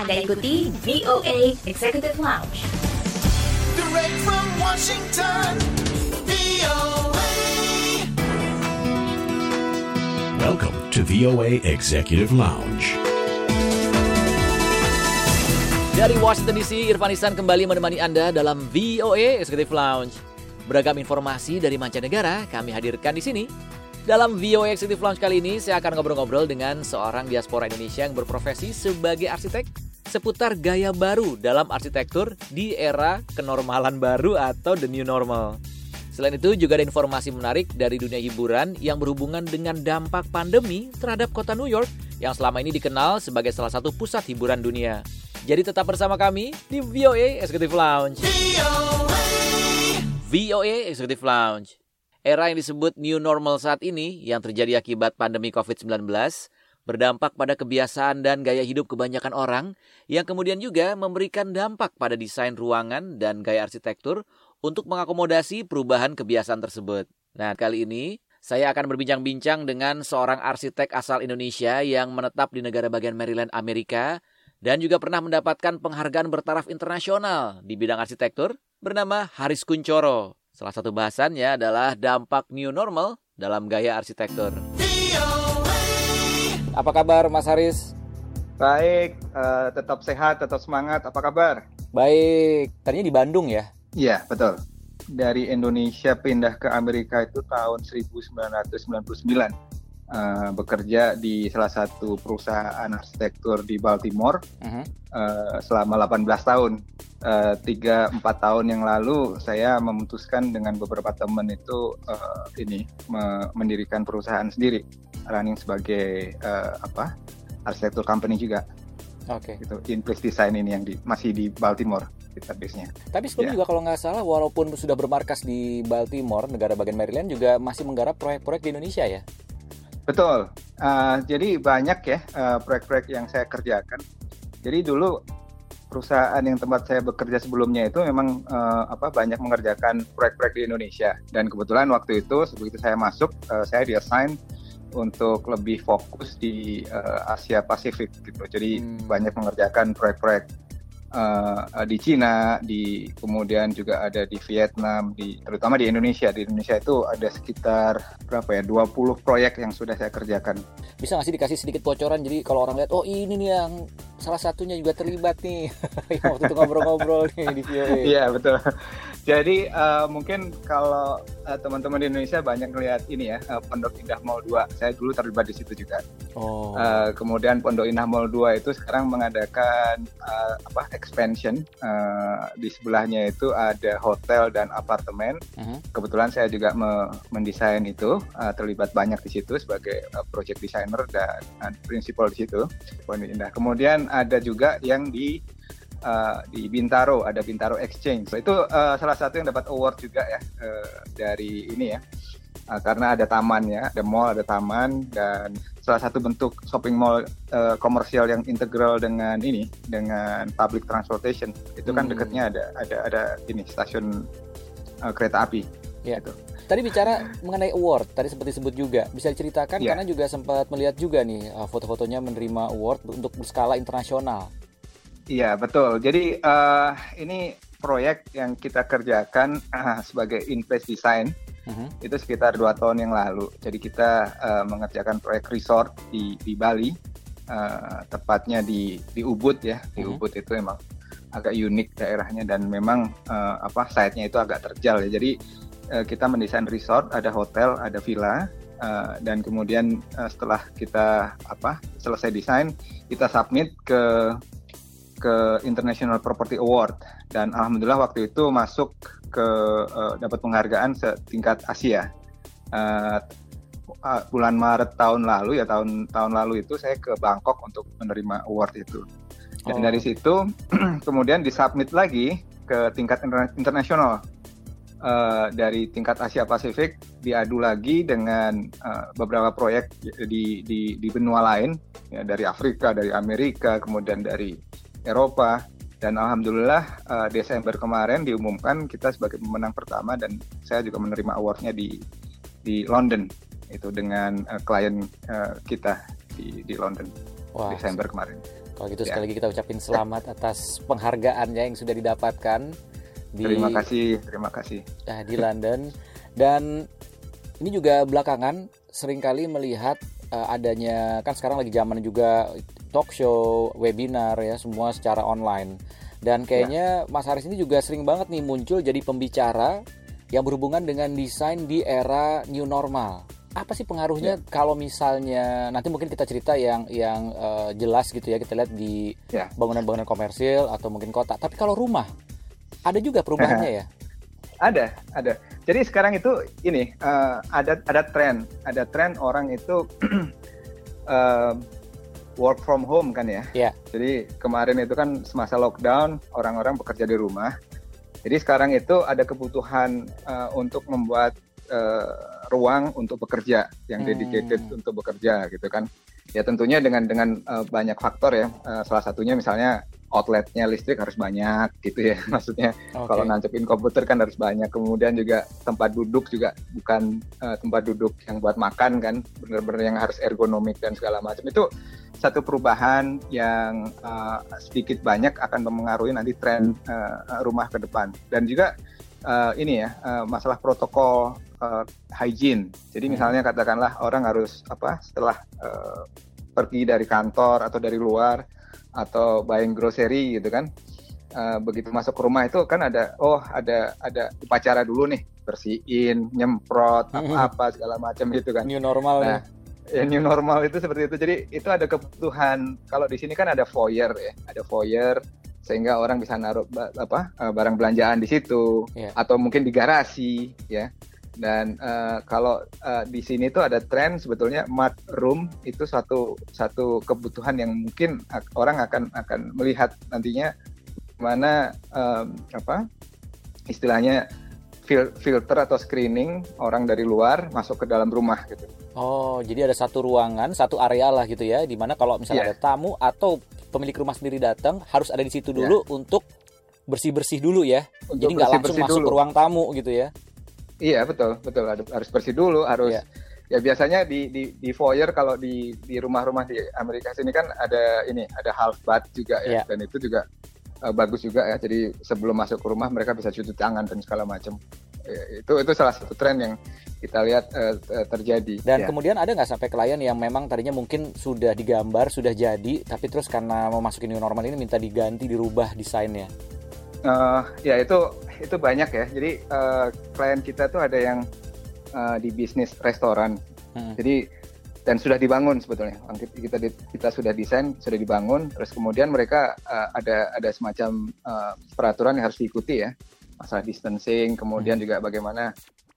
Anda ikuti VOA Executive Lounge. Direct from Washington, VOA. Welcome to VOA Executive Lounge. Dari Washington DC, Irfan Ihsan kembali menemani Anda dalam VOA Executive Lounge. Beragam informasi dari mancanegara kami hadirkan di sini. Dalam VOA Executive Lounge kali ini, saya akan ngobrol-ngobrol dengan seorang diaspora Indonesia yang berprofesi sebagai arsitek seputar gaya baru dalam arsitektur di era kenormalan baru atau the new normal. Selain itu, juga ada informasi menarik dari dunia hiburan yang berhubungan dengan dampak pandemi terhadap kota New York yang selama ini dikenal sebagai salah satu pusat hiburan dunia. Jadi tetap bersama kami di VOA Executive Lounge. VOA Executive Lounge. Era yang disebut new normal saat ini yang terjadi akibat pandemi COVID-19 berdampak pada kebiasaan dan gaya hidup kebanyakan orang yang kemudian juga memberikan dampak pada desain ruangan dan gaya arsitektur untuk mengakomodasi perubahan kebiasaan tersebut. Nah, kali ini saya akan berbincang-bincang dengan seorang arsitek asal Indonesia yang menetap di negara bagian Maryland, Amerika dan juga pernah mendapatkan penghargaan bertaraf internasional di bidang arsitektur bernama Haris Kunchoro. Salah satu bahasannya adalah dampak new normal dalam gaya arsitektur. Apa kabar Mas Haris? Baik, tetap sehat, tetap semangat. Apa kabar? Baik, tadinya di Bandung ya? Iya, betul. Dari Indonesia pindah ke Amerika itu tahun 1999. Bekerja di salah satu perusahaan arsitektur di Baltimore selama 18 tahun. 3-4 tahun yang lalu saya memutuskan dengan beberapa teman itu mendirikan perusahaan sendiri, running sebagai arsitektur company juga. Oke. Itu In-Place Design ini yang masih di Baltimore database-nya. Tapi sebelumnya juga kalau nggak salah, walaupun sudah bermarkas di Baltimore, negara bagian Maryland, juga masih menggarap proyek-proyek di Indonesia ya? Betul. Jadi banyak ya proyek-proyek yang saya kerjakan. Jadi dulu perusahaan yang tempat saya bekerja sebelumnya itu memang banyak mengerjakan proyek-proyek di Indonesia. Dan kebetulan waktu itu begitu saya masuk, saya di-assign untuk lebih fokus di Asia Pasifik gitu. Jadi banyak mengerjakan proyek-proyek di Cina, kemudian juga ada di Vietnam, terutama di Indonesia. Di Indonesia itu ada sekitar 20 proyek yang sudah saya kerjakan. Bisa nggak sih dikasih sedikit bocoran? Jadi kalau orang lihat, oh ini nih yang salah satunya juga terlibat nih, yang waktu itu ngobrol-ngobrol nih di VOA. Iya, betul. Jadi mungkin kalau teman-teman di Indonesia banyak ngelihat ini ya, Pondok Indah Mall 2. Saya dulu terlibat di situ juga. Oh. Kemudian Pondok Indah Mall 2 itu sekarang mengadakan expansion. Di sebelahnya itu ada hotel dan apartemen. Kebetulan saya juga mendesain itu, terlibat banyak di situ sebagai project designer dan principal di situ, Pondok Indah. Kemudian ada juga yang di Bintaro, ada Bintaro Exchange. Itu salah satu yang dapat award juga ya dari ini ya, karena ada tamannya, ada mall, ada taman, dan salah satu bentuk shopping mall komersial yang integral dengan public transportation. Itu kan dekatnya ada ini stasiun kereta api. Ya. Gitu. Tadi bicara mengenai award, tadi sempat disebut juga. Bisa diceritakan karena juga sempat melihat juga nih foto-fotonya menerima award untuk berskala internasional. Iya, betul. Jadi ini proyek yang kita kerjakan sebagai In-Place Design itu sekitar 2 tahun yang lalu. Jadi kita mengerjakan proyek resort di Bali, tepatnya di Ubud ya. Di Ubud itu memang agak unik daerahnya dan memang site-nya itu agak terjal ya. Jadi kita mendesain resort, ada hotel, ada villa, dan kemudian setelah kita selesai desain, kita submit ke International Property Award, dan alhamdulillah waktu itu masuk ke dapat penghargaan setingkat Asia. Bulan Maret tahun lalu ya, tahun lalu itu saya ke Bangkok untuk menerima award itu. Dan dari situ kemudian disubmit lagi ke tingkat internasional. Dari tingkat Asia Pasifik diadu lagi dengan beberapa proyek di benua lain ya, dari Afrika, dari Amerika, kemudian dari Eropa, dan alhamdulillah Desember kemarin diumumkan kita sebagai pemenang pertama, dan saya juga menerima awardnya di London itu dengan klien kita di London. Desember kemarin. Kalau gitu Ya. sekali lagi kita ucapin selamat atas penghargaannya yang sudah didapatkan Terima kasih. di London. Dan ini juga belakangan seringkali melihat adanya, kan sekarang lagi zaman juga talk show, webinar ya, semua secara online. Dan kayaknya Mas Haris ini juga sering banget nih muncul jadi pembicara yang berhubungan dengan desain di era new normal. Apa sih pengaruhnya kalau misalnya nanti mungkin kita cerita yang jelas gitu ya, kita lihat di bangunan-bangunan komersil atau mungkin kota. Tapi kalau rumah ada juga perubahannya ya? Ada. Jadi sekarang itu ini ada tren orang itu work from home kan ya. Iya. Jadi kemarin itu kan semasa lockdown orang-orang bekerja di rumah. Jadi sekarang itu ada kebutuhan untuk membuat ruang untuk bekerja yang dedicated untuk bekerja gitu kan. Ya tentunya dengan banyak faktor ya. Salah satunya misalnya outletnya listrik harus banyak gitu ya. Maksudnya kalau nancepin komputer kan harus banyak. Kemudian juga tempat duduk juga bukan tempat duduk yang buat makan kan, benar-benar yang harus ergonomik dan segala macam. Itu satu perubahan yang sedikit banyak akan mempengaruhi nanti tren rumah ke depan. Dan juga ini ya masalah protokol hygiene. Jadi misalnya katakanlah orang harus setelah pergi dari kantor atau dari luar atau buying grocery gitu kan, begitu masuk ke rumah itu kan ada upacara dulu nih, bersihin, nyemprot apa segala macam gitu kan. New normal. Nah, new normal itu seperti itu. Jadi itu ada kebutuhan. Kalau di sini kan ada foyer ya, ada foyer sehingga orang bisa naruh barang belanjaan di situ atau mungkin di garasi ya. Dan kalau di sini tuh ada tren sebetulnya mud room itu satu kebutuhan yang mungkin orang akan melihat nantinya mana istilahnya filter atau screening orang dari luar masuk ke dalam rumah gitu. Oh, jadi ada satu ruangan, satu area lah gitu ya, di mana kalau misalnya ada tamu atau pemilik rumah sendiri datang harus ada di situ dulu untuk bersih-bersih dulu ya. Untuk jadi nggak langsung masuk ke ruang tamu gitu ya. Iya betul harus bersih dulu ya biasanya di foyer kalau di rumah-rumah di Amerika sini kan ada half bath juga ya dan itu juga bagus juga ya, jadi sebelum masuk ke rumah mereka bisa cuci tangan dan segala macam. Itu salah satu tren yang kita lihat terjadi. Dan kemudian ada nggak sampai klien yang memang tadinya mungkin sudah digambar sudah jadi tapi terus karena mau masukin new normal ini minta diganti, dirubah desainnya? Ya itu banyak ya. Jadi klien kita tuh ada yang di bisnis restoran. Jadi dan sudah dibangun sebetulnya. Kita sudah desain, sudah dibangun. Terus kemudian mereka ada semacam peraturan yang harus diikuti ya. Masalah distancing, kemudian juga bagaimana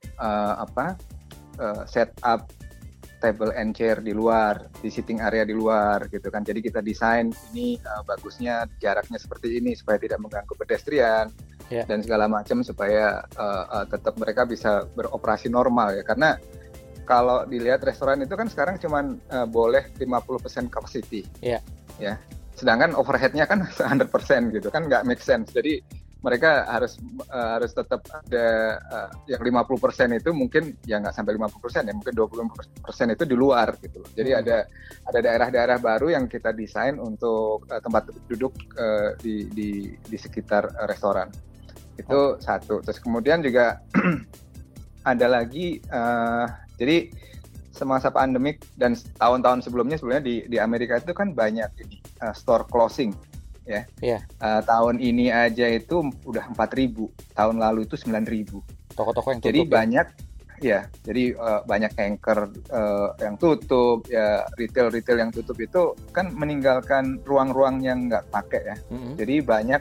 set up table and chair di luar, di sitting area di luar gitu kan. Jadi kita desain ini bagusnya jaraknya seperti ini supaya tidak mengganggu pedestrian dan segala macam supaya tetap mereka bisa beroperasi normal ya. Karena kalau dilihat restoran itu kan sekarang cuman boleh 50% capacity. Ya. Sedangkan overhead-nya kan 100% gitu kan, nggak make sense. Jadi mereka harus tetap ada yang 50% itu mungkin ya nggak sampai 50% ya, mungkin 20% itu di luar gitu loh. Jadi ada daerah-daerah baru yang kita desain untuk tempat duduk di sekitar restoran. Itu satu. Terus kemudian juga ada lagi jadi semasa pandemik dan tahun-tahun sebelumnya di Amerika itu kan banyak ini store closing. Ya. Tahun ini aja itu udah 4.000, tahun lalu itu 9.000. Toko-toko yang tutup. Jadi banyak banyak anchor yang tutup ya, retail yang tutup itu kan meninggalkan ruang-ruang yang nggak pakai ya. Jadi banyak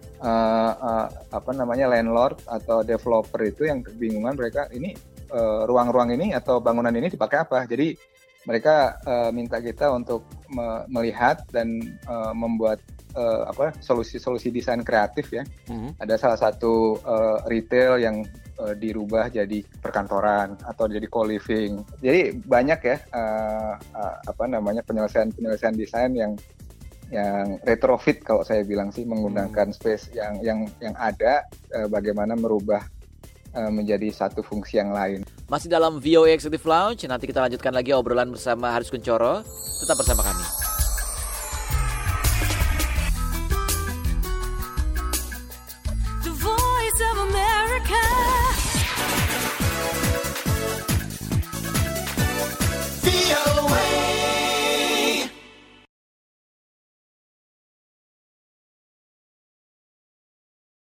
landlord atau developer itu yang kebingungan mereka ini ruang-ruang ini atau bangunan ini dipakai apa. Jadi mereka minta kita untuk melihat dan membuat solusi-solusi desain kreatif ya. Ada salah satu retail yang dirubah jadi perkantoran atau jadi co-living. Jadi banyak ya penyelesaian desain yang retrofit kalau saya bilang sih, menggunakan space yang ada bagaimana merubah menjadi satu fungsi yang lain. Masih dalam VOA Executive Lounge, nanti kita lanjutkan lagi obrolan bersama Haris Kuncoro. Tetap bersama kami.